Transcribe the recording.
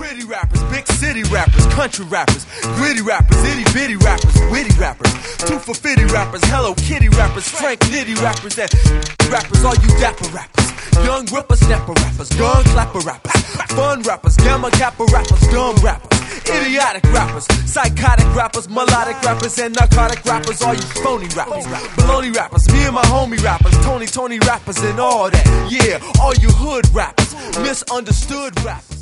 Pretty rappers, big city rappers, country rappers, gritty rappers, itty bitty rappers, witty rappers, two for 50 rappers, Hello Kitty rappers, Frank Nitty rappers, and rappers, all you dapper rappers, young whippersnapper rappers, gun clapper rappers, fun rappers, gamma kappa rappers, dumb rappers, idiotic rappers, psychotic rappers, melodic rappers, and narcotic rappers, all you phony rappers, baloney rappers, me and my homie rappers, Tony rappers, and all that. Yeah, all you hood rappers, misunderstood rappers.